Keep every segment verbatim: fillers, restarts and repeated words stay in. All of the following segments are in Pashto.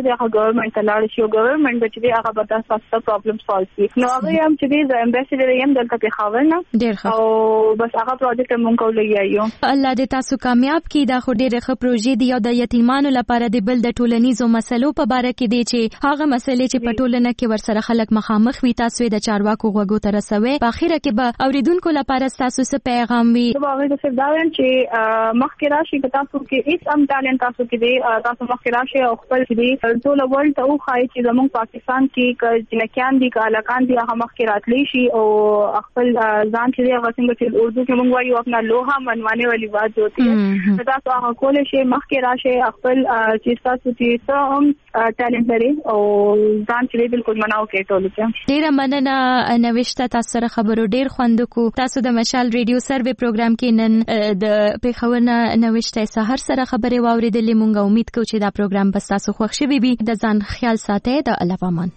چې هغه ګورنمنت ته لاړ شي او ګورنمنت به چې هغه به تاسو پرابلم سالو کړي. نو هغه هم چې د امبیسډر یم دلته په خاور نه ډیر ښه او بس هغه پروجیکټ مونږ کولای یو. الله دې تاسو کامیاب کړي. دا خو ډېر ښه پروژې دی او د یتیمانو لپاره د بل د ټولنیزو مسلو په اړه کې دی چې هغه مسلې چې په ټولنه کې ورسره خلک مخامخ وي تاسو د چارواکو غوږو ته رسوي. په اخیره کې به اوریدونکو لپاره تاسو څه پیغام وي؟ زه به هغه څه دا وایم چې مخکې راشي که تاسو کې هیڅ ام ټالنت تاسو کې دی تاسو مخکې راشي او خپل دې ټول ورلد ته وخایي چې زموږ پاکستان کې که جنکیان دي که علاقان دي هغه مخکې راتلی شي او خپل ځان چې هغه څنګه چې اردو کې موږ وایو خپل لوحه منوانے والی بات ہوتی ہے تاسو هغه کولای شي مخکې راشي خپل چې تاسو چې څه هم ټالنت لري او ځان چې بالکل مناو کې ټول کې. ډیره مننه نوښت تاسو سره خبرو ډیر خوند کو. تاسو د مشال ریډیو سروې پروګرام کې نن د پیښور نه نوښت سحر سره خبرې واوریدلې. مونږ امید کوو چې دا پروګرام به تاسو خوښ شي. بي د ځان خیال ساتئ. د الله پامان.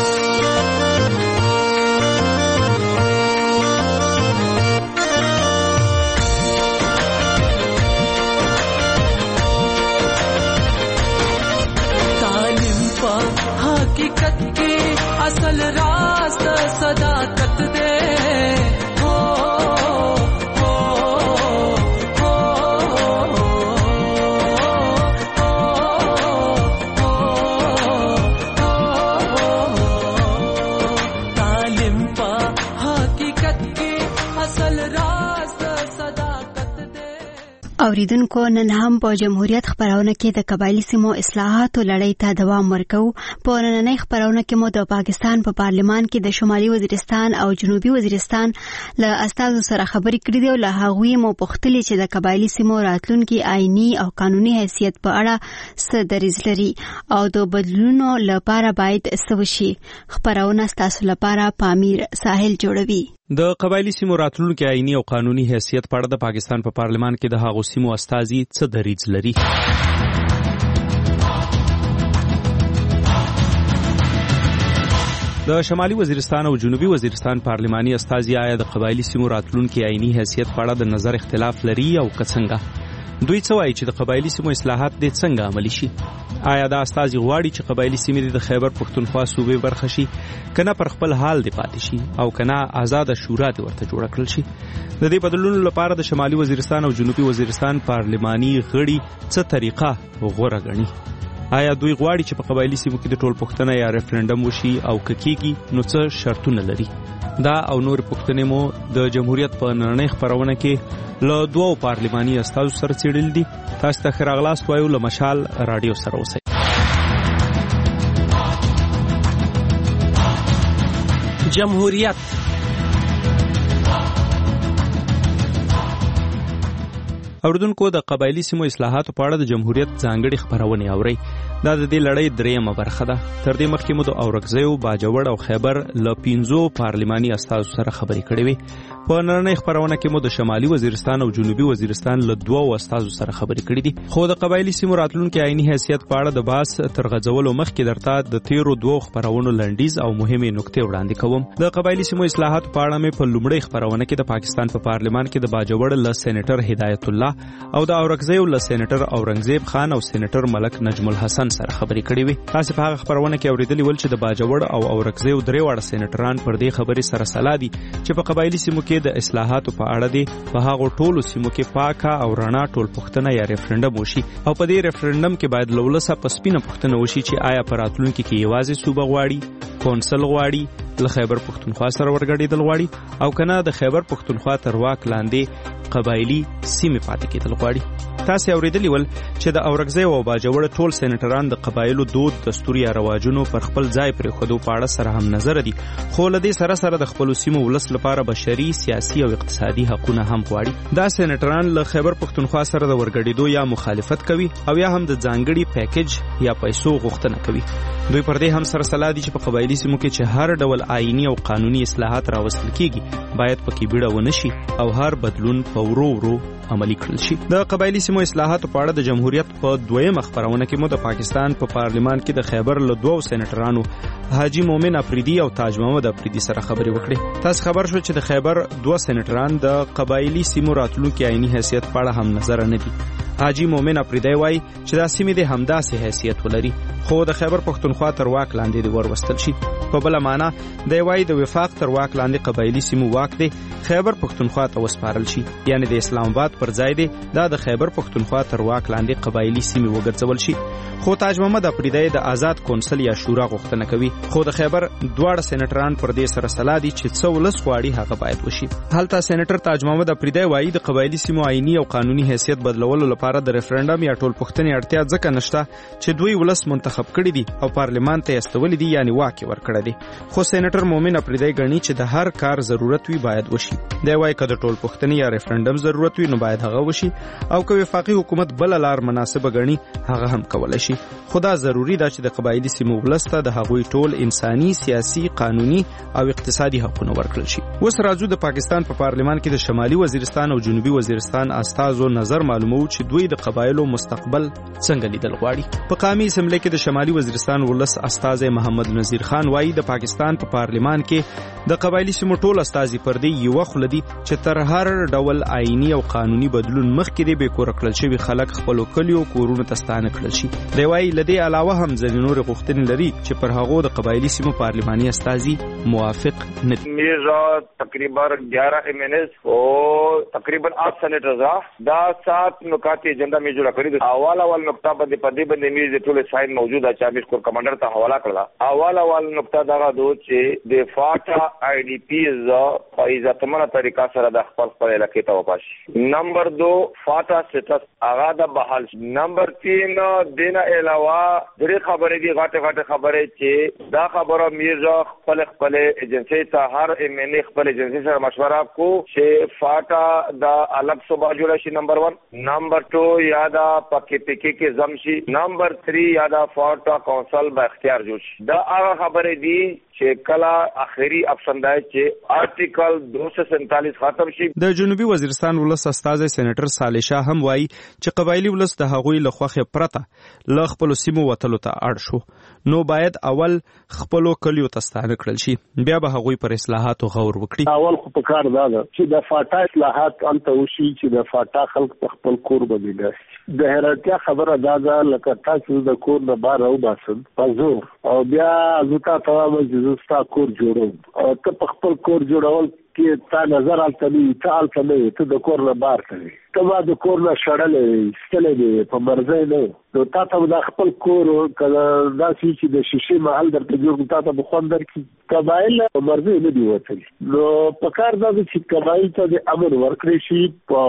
حقیقت کی اصل راز صداقت دے ہو ہو ہو تعلیم پا حقیقت کی اصل راز صداقت دے. اوریدونکو نن هم په جمهوریت خبرونه کې د قبایلی سیمو اصلاحاتو لړۍ ته دوام ورکو. په نننۍ خبرونه کې مو د پاکستان په پارلمان کې د شمالي وزیرستان او جنوبي وزیرستان له استازو سره خبرې کړې دي او له هغوی مو پوښتلي چې د قبایلی سیمو راتلونکي آئینی او قانوني حیثیت په اړه څه دریځ لري او د بدلونونو لپاره باید څه وشي. خبرونه ستاسو لپاره پامیر ساحل جوړوي. د قبایلی سیمو راتلونکي آئینی او قانوني حیثیت په اړه د پاکستان په پارلمان کې د هغو سیمو استازي څه دریځ لري؟ د شمالي وزیرستان او جنوبي وزیرستان پارلماني استازي آیا د قبایلی سیمو راتلونکي آئینی حیثیت په اړه د نظر اختلاف لري او که څنګه؟ دوی څه وایي چې د قبایلی سیمو اصلاحات دې څنګه عملي شي؟ آیا دا استازي غواړي چې قبایلی سیمې د خیبر پښتونخوا صوبې برخه شي کنه پر خپل حال دی پاتې شي او کنه آزاد شورا دی ورته جوړ کړل شي؟ د دې بدلونو لپاره د شمالي وزیرستان او جنوبي وزیرستان پارلماني غړي څه طریقه غوره غني؟ آیا دوی غواړي چې په قبایلی سیمو کې د ټول پښتنه یا ریفرندم وشي او ککیږي نو څه شرطونه لري؟ دا او نور پښتنې مو د جمهوریت په نړۍ خبرونه کې له دوو پارلماني استازو سره څېړل دي. تاسو ته ښه راغلاست وایو له مشال راډیو سره اوسئ. جمهوریت اوردونکو د قبایلی سیمو اصلاحاتو په اړه د جمهوریت ځانګړي خبرونه اوري. دا د دې لړۍ دریمه برخه ده. تر دې مخکې مو د اورکزیو، باجوړ او خیبر له پنځو پارلماني استازو سره خبرې کړې وې. په نړۍ خبرونه کې مو د شمالي وزیرستان او جنوبي وزیرستان له دوو استازو سره خبرې کړې دي. خو د قبایلی سیمو راتلونکي آئینی حیثیت په اړه د باس تر غځولو مخکې درته د تیرو دوو خبرونو لنډیز او مهمه نکته وړاندې کوم. د قبایلی سیمو اصلاحاتو په اړه مې په لومړۍ خبرونه کې د پاکستان په پارلمان کې د باجوړ له سېنیټر هدایت الله او د اورکزیو له سېنیټر اورنګزیب خان او سېنیټر ملک نجم الحسن سره خبرې کړې وې. تاسو په هغه خبرونه کې اوریدلی ول چې د باجوړ او اورکزیو درې واړه سېنیټران پر دې خبرې سره سلا دي چې په قبایلی سیمو کې د اصلاحاتو په اړه دي په هغه ټولو سیمو کې پاکه او رڼا ټول پښتنه یا ریفرندم وشي او په دې ریفرندم کې باید لولسه پسپینه پښتنه وشي چې آیا پر راتلونکي کې یوازې صوبه غواړي، کونسل غواړي، له خیبر پښتونخوا سره ورګډېدل غواړي او کنه د خیبر پښتونخوا تر واک لاندې قبایلی سیمې پاتې کېدل غواړي. تاسو اوریدلی ول چې د اورکزی او باجوړ ټول سېنیټران د قبایلو دود، دستور یا رواجونو پر خپل ځای پرې خودو پاړه سره هم نظر دي، خو لدې سره سره د خپل سیمو ولس لپاره بشري، سیاسي او اقتصادي حقوقونه هم غواړي. دا سېنیټران له خیبر پښتونخوا سره د ورګډېدو یا مخالفت کوي او یا هم د ځانګړي پیکیج یا پیسو غوښتنه کوي. دوی پر دې هم سره سلا دي چې په قبایلی سیمو کې چې هر ډول آئینی او قانوني اصلاحات راوستل کیږي باید پکې بیړه ونه شي او هر بدلون په ورو ورو عملی کړل شي. د قبایلی سیمو اصلاحاتو په اړه د جمهوریت په دویمه خبرونه کې مو د پاکستان په پا پارلمان کې د خیبر له دوو سېنیټرانو حاجی مومن افریدي او تاج محمد افریدي سره خبرې وکړې. تاسو خبر شو چې د خیبر دوه سېنیټران د قبایلی سیمو راتلونکي آئینی حیثیت په اړه هم نظر نه دي. حاجی مومن افریدی وایي چې دا سیمې د همداسې حیثیت ولري خو د خیبر پښتونخوا تر واک لاندې د وروستل شي. په بل معنا د وایي د وفاق تر واک لاندې قبایلی سیمو واک دی خیبر پښتونخوا ته وسپارل شي، یعنی د اسلام آباد پر ځای دی دا د خیبر پښتونخوا تر واک لاندې قبایلی سیمې وګرځول شي. خو تاج محمد افریدی د آزاد کونسل یا شورا غوښتنه کوي، خو د خیبر دواړه سېنیټران پر دې سره سلا دي چې څه ولس غواړي هغه باید وشي. هلته سېنیټر تاج محمد افریدی وایي د قبایلی سیمو آئینی او قانوني حیثیت بدلولو لپاره د ریفرنډم یا ټولپوښتنې اړتیا ځکه نشته چې دوی ولس منتخب کړي دي او پارلمان ته استولي دي، یعنی واک ورکړی دی. خو سېنیټر مومن افریدی ګڼي چې د هر کار ضرورت وي باید وشي. دی وایي که د ټولپوښتنې یا ریفرنډم ضرورت وي نو باید هغه وشي او که وفاقي حکومت بل لار مناسبه ګڼي هغه هم کولای شي. خو دا ضروری ده چې د قبایلی سیمو ولس ته د هغوی ټول انساني، سیاسي، قانوني او اقتصادي حقونه ورکړل شي. اوس راځو د پاکستان په پا پارلمان کې د شمالي وزیرستان او جنوبي وزیرستان استازو نظر معلومو چې دوی د قبایلو مستقبل څنګه لیدل غواړي. په قومي اسمبلی کې د شمالي وزیرستان ولس استازی محمد نذیر خان وایي د پاکستان په پا پارلمان کې د قبایلی سیمو ټول استازي پر دې یو خلدي چې تر هر ډول آئینی او قانوني بدلون مخکې د بیکور کړل شوی خلک خپل کلیو کورونو ته ستانه کړل شي. دی وایي لدې علاوه هم ځینې نور غوښتنې لري چې پر هغو د قبایلی سیمو پارلماني استازي موافق نه دي. میرزا تقریبا گیارہ ایم این ایس اور تقریبا آٹھ سینیٹرز دا سات نکات ایجنڈا میں جوړ کړی. اول اول نقطه باندې پدې باندې میرزا ټول ساين موجود ہے چابیس کور کمانډر ته حواله کړل. اول اول نقطه دا دو چې د فاټا آئی ڈی پیز په عزتمنه طریقه سره د خپل خپل علاقې ته واپس. نمبر دو فاټا سټس هغه د بحال. نمبر تین دینه علاوه درې خبرې دي غاټه غاټه خبرې چې دا خبره میرزا خپل خپل ایجنسی ته هر ایم این ای خپل ایجنسی سره مشوره کو چې فاټا دا الګ صوبه جوړ شي. نمبر ون. نمبر ټو یادا پکې پکې کې زمشي. نمبر تھری یادا فاټا کونسل با اختیار جوړ شي. دا هغه خبرې دي چې کلا اخیری اپشن دی چې آرټیکل دو سو سینتالیس ختم شي. د جنوبي وزیرستان ولس استازی سېنیټر صالح شاه هم وایي چې قبایلی ولس د هغوی له خوښې پرته له خپلو سیمو وتلو ته اړ شو نو باید اول خپلو کلیو ته ستانه کړل شي، بیا به هغوی پر اصلاحاتو غور وکړي. اول خو په کار دا ده چې د فاټا اصلاحات هلته وشي چې د فاټا خلک په خپل کور باندې داسي. د حیرانتیا خبره دا ده لکه تاسو د کور نه بار راوباسم په زور او بیا زه تا ته وایم چې زه ستا کور جوړوم او ته په خپل کور جوړول کې تا نظر هلته نه وي، ته هلته نه وي، ته د کور نه بار ته وي، ته به د کور نه شړلی وي، ایستلی دی په مرضی نه وي. نو تا ته به دا خپل کور که داسې وي چې د شیشې محل درته جوړ کړو تا ته به خوند درکړي. قبایل په مرضی نه دي وتلي. نو په کار دا ده چې قبایل ته د امن ورکړی شي،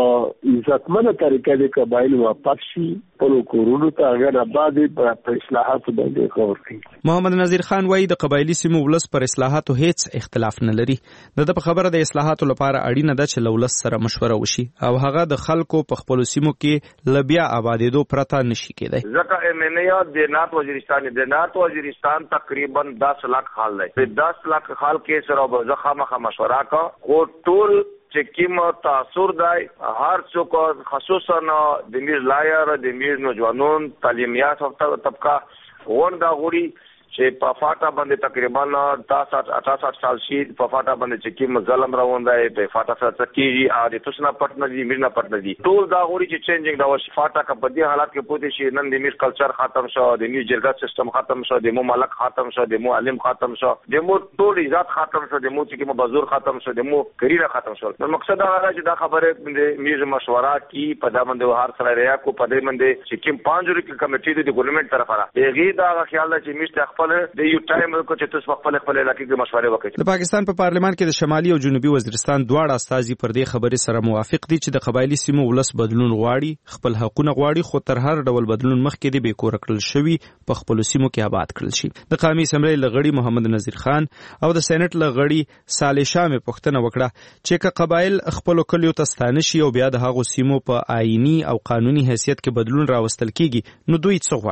په عزتمنه طریقه د قبایل واپس شي خپلو کورونو ته، هغه نه بعد په اصلاحاتو باندې غور کوي. محمد نذیر خان وایي د قبایلي سیمو ولس پر اصلاحاتو هیڅ اختلاف نه لري. د ده په خبره د اصلاحاتو لپاره اړینه ده چې له ولس سره مشوره وشي او هغه د خلکو په خپلو سیمو کې له بیا آبادېدو پرته نشي کېدی. ځکه ایم این ای د نارت وزیرستان د نارت وزیرستان تقریبا دس لاکھ خال دی. په دس لاکھ خال کې سره به زه خامخا مشوره کا خو ټول چې کوم تاثر دی هر څوک خصوصا د میز لایر د میز نوجوانون تعلیم یافته طبقه غونډه غوړي چې په فاټا باندې تقریبا اٹھاسٹھ سال شي په فاټا باندې چې کوم ظلم روان دی په فاټا سره کیږي ا د تسنا پټ نه دي میرنا پټ نه دي ټول دا غوړي چې چینجینګ دا وشي فاټا کا په دې حالات کې پوتې شي نن د میز کلچر ختم شو، د میز جرګه سیستم ختم شو، د مو ملک ختم شو، د مو علم ختم شو، د مو ټول عزت ختم شو، د مو چې کوم بازور ختم شو، د مو کریره ختم شو. نو مقصد دا دی چې دا خبره د میز مشوره کی په دا باندې هر سره ریا کو په دې باندې چې کوم پانځوري کمیټې د ګورنمنت طرفه راځي دا خیال دی چې میز خپل د یو ټایم کو چې تاسو خپل خپل علاقې کې مشورې وکړي. د پاکستان په پارلمان کې د شمالي او جنوبي وزیرستان دواړه استازي پر دې خبرې سره موافق دي چې د قبایلی سیمو ولس بدلون غواړي، خپل حقوقونه غواړي، خو تر هر ډول بدلون مخکې د بیکور کړل شوی په خپل سیمو کې آباد کړل شي. د قومي اسمبلی لغړي محمد نذیر خان او د سېنات لغړي صالح شاه مې پوښتنه وکړه چې که قبایل خپل کلیو ته ستانه شي او بیا د هغو سیمو په آئینی او قانوني حیثیت کې بدلون راوستل کیږي نو دوی څه غواړي.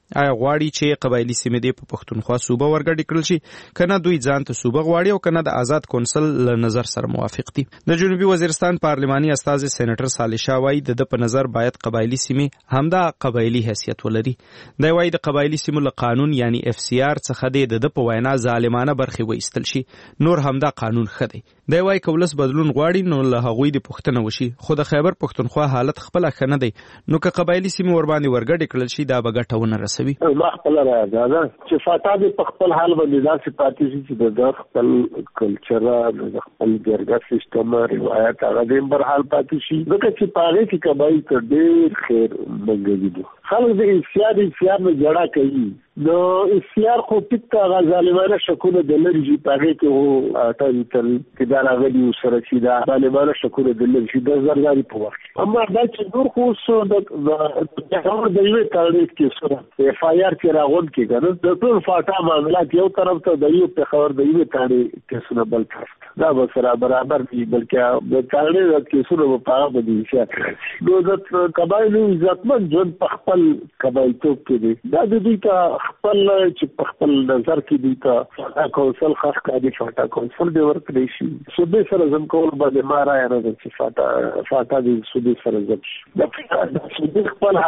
آیا غواړي چې قبایلی سیمې د پښتونخوا صوبه ورګډ کړل شي کنه دوی ځان ته صوبه غواړي او کنه د آزاد کونسل له نظر سره موافق دي. د جنوبي وزیرستان پارلماني استاذ سېنیټر صالح شاه وایي د په نظر باید قبایلی سیمې همدا قبایلی حیثیت ولري. دی وایي د قبایلی سیمو له قانون یعنی اف سی آر څخه د په وینا ظالمانه برخې وایستل شي، نور همدا قانون ښه دی. دی وایي که ولس بدلون غواړي نو له هغوی د پوښتنه وشي، خو د خیبر پښتونخوا حالت خپله ښه نه دی، نو که قبایلی سیمې ورباندې ورګډې کړل شي دا به ګټه ونه رسوي. ما خپله رایه دا ده چې فاټا دې په خپل حال باندې داسې پاتې شي چې د خپل کلچر د خپل جرګه سیستم روایت هغه دې برحال پاتې شي، ځکه چې په هغې کې قبایل ته ډېر خیر منګوي دي. خلک د انسیار انسیار نه جړه کوي، نو انسیار خو ټیک ته هغه ظالمانه شکونه د لرې شي، په هغې کې خو اټن تل چې دا راغلي ورسره چې دا ظالمانه شکونه د لرې شي د زرداري په وخت کې. اما دا چې نور خو اوس د یوې تاریخ کې سره اف آی آر کې راغون کې کنه د ټول فاټا معاملات یو طرف ته د یو پېښور د یوې تاریخ کیسونه بل طرف دا به سره برابر دي، بلکې د تاریخ د کیسونو په پاره باندې شي. نو د قبایلو عزتمن ژوند په خپل قبایلتوب کې دی، دا د دوی ته خپل چې په خپل نظر کې دوی ته فاټا کونسل خاص کاري فاټا کونسل دی ورکړی شي. صوبې سره زم کول باندې ما رایه نه ده چې فاټا فاټا د صوبې سره زم شي. د صوبې خپل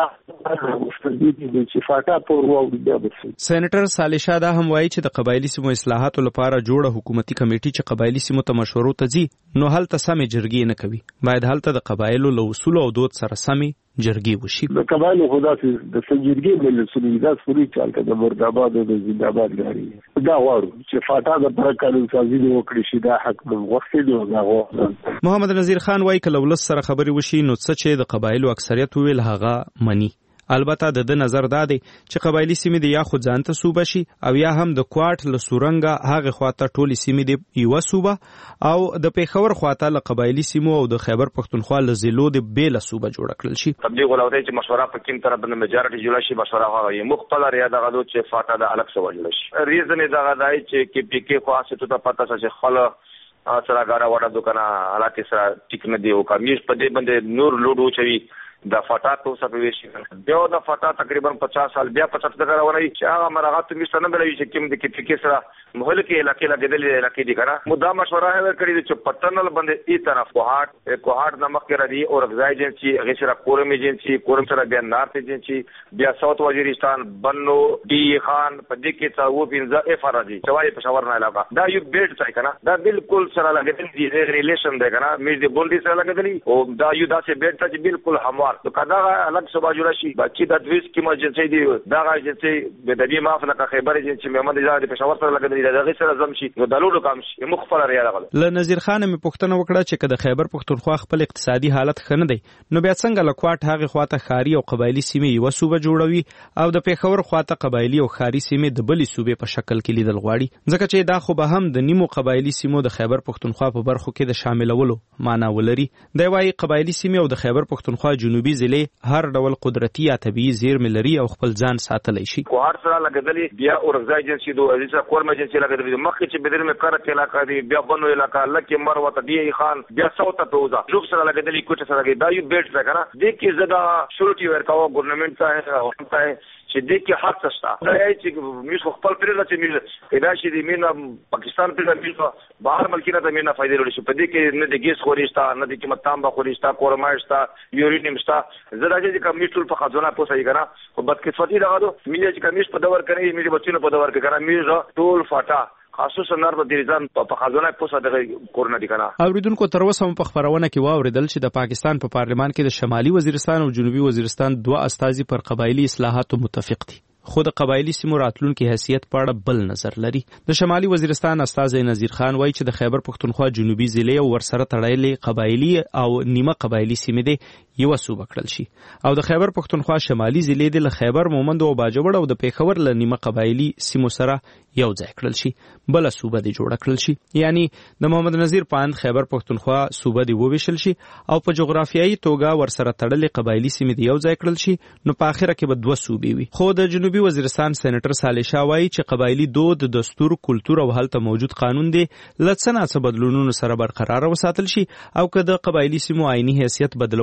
سېنیټر صالح شاه دا هم وایي چې د قبایلی سیمو اصلاحاتو لپاره جوړه حکومتي کمیټې چې قبایلی سیمو ته مشورو ته ځي نو هلته سمې جرګې نه کوي، باید هلته د قبایلو له اصولو او دود سره سمې جرګې وشي. د قبایلو خو داسې د سنجیدګۍ مجلسونه دي، داسې وري چې هلته د مرادآباد او د زنده‌آباد لاري دا غواړو چې فاټا دپاره قانون سازي دې وکړي شي، دا حق موږ غوښتی دی او دا غواړو. محمد نذیر خان وایي که له ولس سره خبرې وشي نو څه چې د قبایلو اکثریت وویل هغه مني. البته د د نظر دا دی چې قبایلی سیمې د یا خو ځان ته صوبه شي او یا هم د کوټ له سورنګه هغه خواته ټولې سیمې د یوه صوبه او د پېښور خواته له قبایلی سیمو او د خیبر پښتونخوا له ضلعو د بېله صوبه جوړه کړل شي. تبلیغ ولودی چې مشوره په کوم طرف باندې میجارټي جوړه شي، مشوره هغه یې مختلف یا دغه دو چې فاټا د الګ سو جوړه شي. ریزن یې دغه دی چې کې پی کې خاصه ته پته چې خل سره غاره وړه دکانه علاقه سره ټیک نه دی او کمیش په دې باندې نور لوډ وچوي د فاټا تو سپويشي بیا د فاټا تقریبا پچاس سال بیا پچهتر کاله ونی چې هغه مرغات مشته نه بلوي چې کوم د کې فکر سره محل کې علاقې لګیدلې علاقې دي کنه مدا مشوره هغه کړی چې پټنل باندې ای طرف کوهاټ کوهاټ نمک کې ردی او رغزای ایجنسی هغه سره کورم ایجنسی کورم سره بیا نارت ایجنسی بیا ساوث وزیرستان بنو ډي خان په دې کې څو پنځه اف ار دي چوای پېښور نه علاقه دا یو بیډ ځای کنه دا بالکل سره لګیدل دي ریلیشن دی کنه مې دې بولډي سره لګیدلی او دا یو داسې بیډ ته بالکل هموار تو کدا الګ صبح جوړ شي بچی د دویس کې ایجنسی دی دا ایجنسی د دې معافله کا خیبر ایجنسی محمد اجازه پېښور سره لګیدلی دا غي سره زم شي نو د لوړو کم شي مخفر لري راغله. ل نذیر خان مې پوښتنه وکړه چې کله خیبر پښتونخوا خپل اقتصادي حالت ښه نه دی نو بیا څنګه لکواټ هغه خواته خاري او قبایلی سیمې یو صوبه جوړوي او د پېښور خواته قبایلی او خاري سیمې د بلې صوبې په شکل کې لیدل غواړي ځکه چې دا خو به هم د نیمو قبایلی سیمو د خیبر پښتونخوا په برخو کې د شاملولو معنا ولري. دی وايي قبایلی سیمې او د خیبر پښتونخوا جنوبي ضلع هر ډول قدرتي یا طبيعي زیرمې لري او خپل ځان ساتلی شي. کوهاټ سره لګیدلی بیا اورګزای ایجنسی دوه عزیزه کورم ایجنسی لګیدلی مخکې چې بدر مې کار علاقه دی بیا بنو علاقه لکه مروه ډي خان بیا ساوث توزا جوب سره لګیدلی کوټه سره لګیدلی دا یو بیٹ څنګه نه دې کې زدا شروټي ورکاو ګورنمنت ته هوته چې دې کې حق څه دا چې موږ خپل پرېږه چې موږ پیدا شي د مینا پاکستان په دې بهر ملکینه د مینا فائدې لري په دې کې نه د ګیس خوريستا نه د قیمت تام به خوريستا کورمایستا یورینیم ستا زړه چې کمیټول په خزانه پوسای کنه خو بد قسمتي دغه دو ملي چې کمیش په دور کوي ملي بچینو په دور کې کنه میږه ټول فاټا خاصه نار په دیرزان په خزانه پوسه دغه کورونه دي کنه. اوریدونکو تر اوسه هم په خبرونه کې واوریدل چې د پاکستان په پارلمان کې د شمالي وزیرستان او جنوبي وزیرستان دوه استازي پر قبایلی اصلاحاتو متفق دي خو د قبایلی سیمو راتلونکي حیثیت په اړه بل نظر لري. د شمالي وزیرستان استاذ نذیر خان وایي چې د خیبر پښتونخوا جنوبي ضلع او ورسره تړلې قبایلی او نیمه قبایلی سیمې دي یو صوبه کړل شي او د خیبر پښتونخوا شمالي ضلع د خیبر مومند او باجوړ او د پېښور له نیمه قبایلی سیمو سره یو ځای کړل شي بل صوبه دي جوړ کړل شي یعنی د محمد نذیر پاند خیبر پښتونخوا صوبه دی وویشل شي او په جغرافیایي توګه ورسره تړلې قبایلی سیمې دی یو ځای کړل شي نو په اخره کې به دوه صوبې وي. خو د جنوبي وزیرستان سېنیټر صالح شاه وایي چې قبایلی دود دستور کلتور او هلته موجود قانون دی لڅنه څه بدلونونو سره برقرار وساتل شي او که د قبایلی سیمو عیني حیثیت بدلول پکار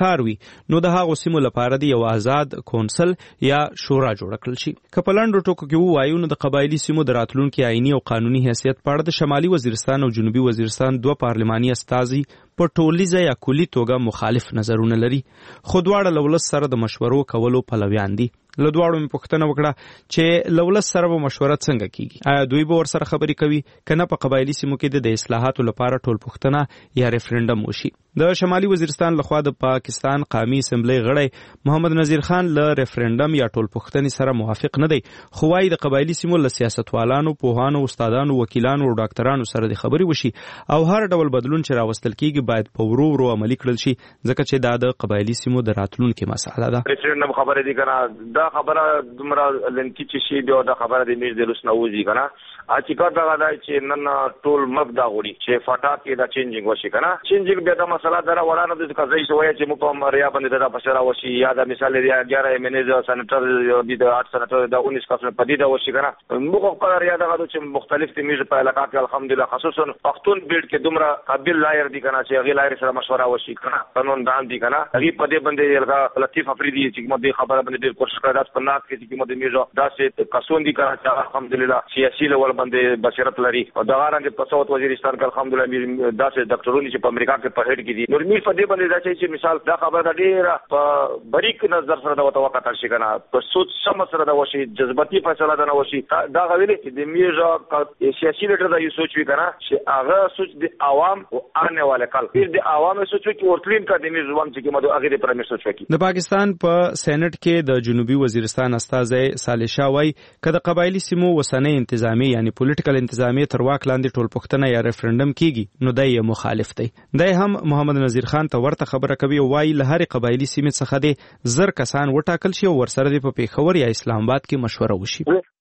پکار وي نو د هغو سیمو لپاره د یو آزاد کونسل یا شورا جوړ کړل شي. که په لنډو ټکو کې ووایو نو د قبایلي سیمو د راتلونکي آئینی او قانوني حیثیت په اړه د شمالي وزیرستان او جنوبي وزیرستان دوه پارلماني استازي په ټولیزه یا کلي توګه مخالف نظرونه لري، خو دواړه له ولس سره د مشورو کولو پلویان دي. له دواړو مې پوښتنه وکړه چې له ولس سره به مشوره څنګه کیږي، آیا دوی به ورسره خبرې کوي که نه په قبایلي سیمو کې د اصلاحاتو لپاره ټول پوښتنه یا ریفرنډم وشي. د شمالي وزیرستان لخوا د پاکستان قومي اسمبلی غړی محمد نذیر خان له ریفرنډم یا ټول پوښتنې سره موافق نه دی، خو وايي د قبایلي سیمو له سیاستوالانو، پوهانو، استادانو، وکیلانو او ډاکټرانو سره د خبرې وشي او هر ډول بدلون چې راوستل کیږي باید په ورو ورو عملي کړل شي، ځکه چې دا د قبایلي سیمو د راتلونکي مسله ده. ریفرنډم خبره دي کنه دا خبره دومره لنکی چې شي بیا دا خبره د میز د لوس نه وځي کنه. حقیقت دا دی چې نن ټول مګ دا غوړي چې فاټا کې دا چینجینګ وشي کنه. چینجینګ بیا دا مسله درا وړاندې د قضیې شوې چې موږ په مریا باندې دا فشار وشي یا دا مثال لري اګیاره منیز سنټر د آټ سنټر د اونیس کاسه پدیده وشي کنه. موږ په ریا دا غوډو چې مختلف تمیز په علاقه کې الحمدلله خصوصا پښتون بیلټ کې دومره قابل لایر دي کنه چې غی لایر سره مشوره وشي کنه. قانون دان دي کنه غی په دې باندې یلګه لطیف افریدي چې موږ د خبره باندې ډیر کوشش کړو په ناس کې چې موږ د میزو دا چې کسون دي کنه چې الحمدلله سیاسي لول باندې بصیرت لري او دا غرانګ په صوت وزیرستان کې الحمدلله دا چې ډاکټرونی چې په امریکا کې په هډ کې دي نور می په دې باندې دا چې مثال دا خبره ډیره په بریک نظر سره دا وتوقع شي کنه په سوچ سم سره دا وشي جذباتي فیصله دا نه وشي دا غوښتل چې د میزو سیاسي لیډر دا یو سوچ وی کنه چې هغه سوچ د عوام او آنے والے کال پھر د عوام سوچ کې ورتلین کا د میزو وان چې موږ هغه د پرمیر سوچ وکړي. د پاکستان په سېنات کې د جنوبي وزیرستان استازي صالح شاه وای کله قبایلی سیمو وسنۍ انتظامی یعنی پولیټیکل انتظامی تر واک لاندې ټول پوښتنه یا ریفرنډم کیږي نو دای مخالف دی. دای هم محمد نذیر خان ته ورته خبره کوي او وايي له هرې قبایلی سیمې څخه د زر کسان وټاکل شي او ورسره د په پیښور یا اسلام آباد کې مشوره وشي.